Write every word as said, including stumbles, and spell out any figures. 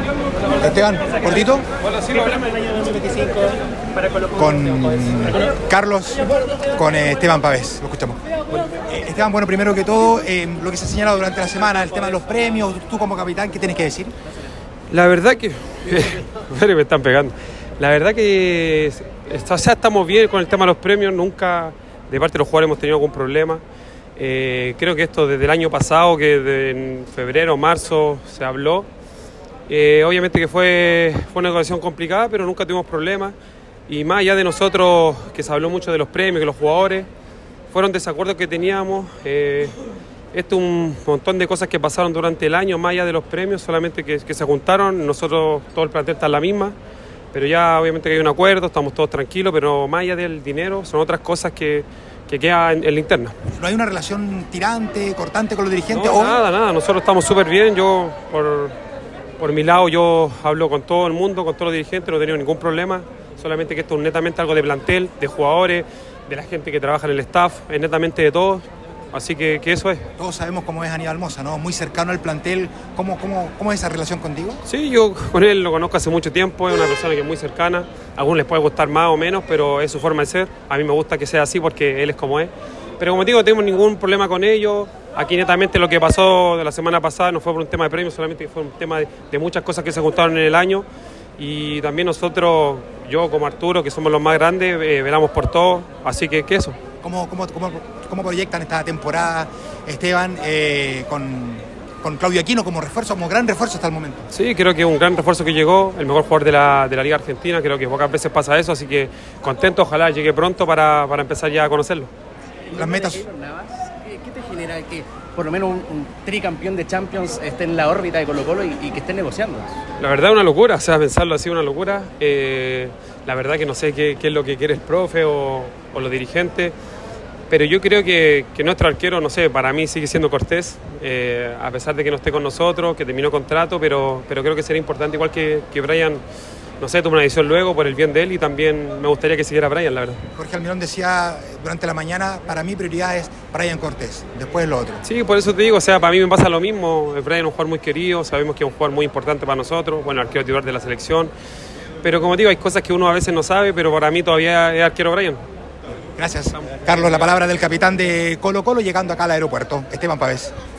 Esteban, cortito. Con Carlos, con Esteban Pavés, lo escuchamos. Eh, Esteban, bueno, primero que todo, eh, lo que se ha señalado durante la semana, el tema de los premios, tú como capitán, ¿qué tienes que decir? La verdad que... me están pegando. La verdad que o sea, estamos bien con el tema de los premios, nunca de parte de los jugadores hemos tenido algún problema. Eh, creo que esto desde el año pasado, que de, en febrero, marzo se habló, eh, obviamente que fue, fue una negociación complicada, pero nunca tuvimos problemas. Y más allá de nosotros, que se habló mucho de los premios, que los jugadores fueron desacuerdos que teníamos, eh, esto es un montón de cosas que pasaron durante el año, más allá de los premios, solamente que, que se juntaron, nosotros, todo el plantel está en la misma, pero ya obviamente que hay un acuerdo, estamos todos tranquilos, pero más allá del dinero, son otras cosas que, que quedan en, en la interna. ¿No hay una relación tirante, cortante con los dirigentes? No, ¿O? nada, nada, nosotros estamos súper bien, yo por, por mi lado yo hablo con todo el mundo, con todos los dirigentes, no he tenido ningún problema, solamente que esto es netamente algo de plantel, de jugadores, de la gente que trabaja en el staff, es netamente de todos. Así que, que eso es. Todos sabemos cómo es Aníbal Mosa, ¿no? Muy cercano al plantel. ¿Cómo, cómo, cómo es esa relación contigo? Sí, yo con él lo conozco hace mucho tiempo, es una persona que es muy cercana. A algunos les puede gustar más o menos, pero es su forma de ser. A mí me gusta que sea así porque él es como es. Pero como te digo, no tenemos ningún problema con ellos. Aquí netamente lo que pasó de la semana pasada no fue por un tema de premios, solamente fue un tema de, de muchas cosas que se juntaron en el año. Y también nosotros, yo como Arturo, que somos los más grandes, eh, velamos por todo. Así que, ¿qué eso? ¿Cómo, cómo, cómo, cómo proyectan esta temporada, Esteban, eh, con, con Claudio Aquino como refuerzo, como gran refuerzo hasta el momento? Sí, creo que es un gran refuerzo que llegó, el mejor jugador de la, de la Liga Argentina, creo que pocas veces pasa eso, así que contento, ojalá llegue pronto para, para empezar ya a conocerlo. Las metas... ¿Qué, ¿Qué te genera que por lo menos un, un tricampeón de Champions esté en la órbita de Colo-Colo y, y que estén negociando? La verdad es una locura, o sea, pensarlo así es una locura. Eh, la verdad que no sé qué, qué es lo que quiere el profe o, o los dirigentes. Pero yo creo que, que nuestro arquero, no sé, para mí sigue siendo Cortés, eh, a pesar de que no esté con nosotros, que terminó contrato, pero, pero creo que sería importante, igual que, que Brian, no sé, tome una decisión luego por el bien de él y también me gustaría que siguiera Brian, la verdad. Jorge Almirón decía durante la mañana, para mí prioridad es Brian Cortés, después lo otro. Sí, por eso te digo, o sea, para mí me pasa lo mismo, Brian es un jugador muy querido, sabemos que es un jugador muy importante para nosotros, bueno, arquero titular de la selección, pero como te digo, hay cosas que uno a veces no sabe, pero para mí todavía es arquero Brian. Gracias. Carlos, la palabra del capitán de Colo-Colo llegando acá al aeropuerto. Esteban Pavés.